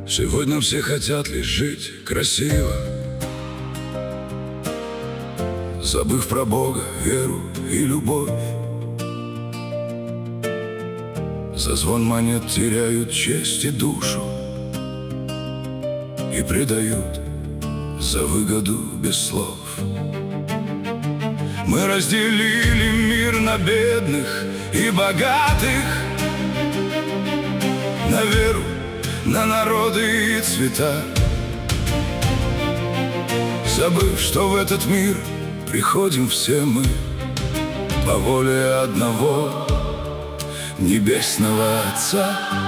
Сегодня все хотят лишь жить красиво, забыв про Бога, веру и любовь. За звон монет теряют честь и душу и предают за выгоду без слов. Мы разделили мир на бедных и богатых, на веру, на народы и цвета, забыв, что в этот мир приходим все мы по воле одного небесного Отца.